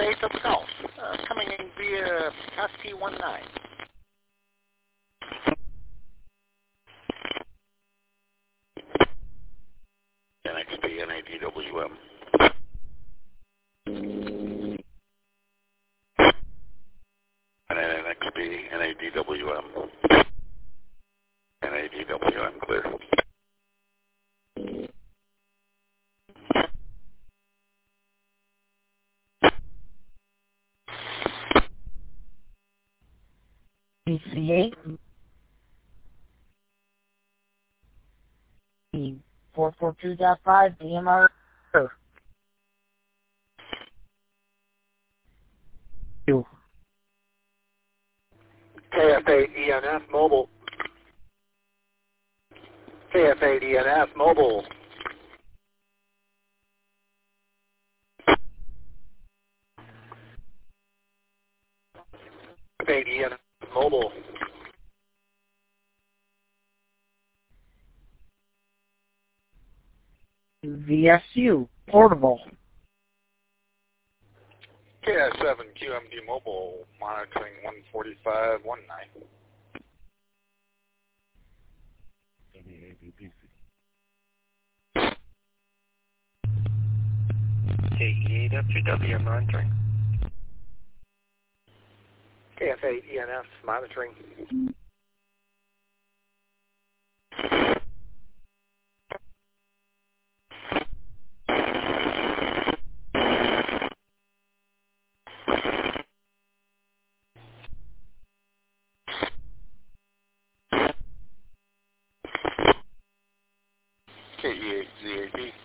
8 up south, coming in via SP19. NXP, NADWM. And then NXP, NADWM. NADWM clear. BC8 442.5 DMR. KF8ENF mobile. KF8ENF mobile. KF8ENF mobile. VSU portable. KS7QMD mobile, monitoring 145.19. KE8F2W monitoring. KF8ENF monitoring. KE8ZAB.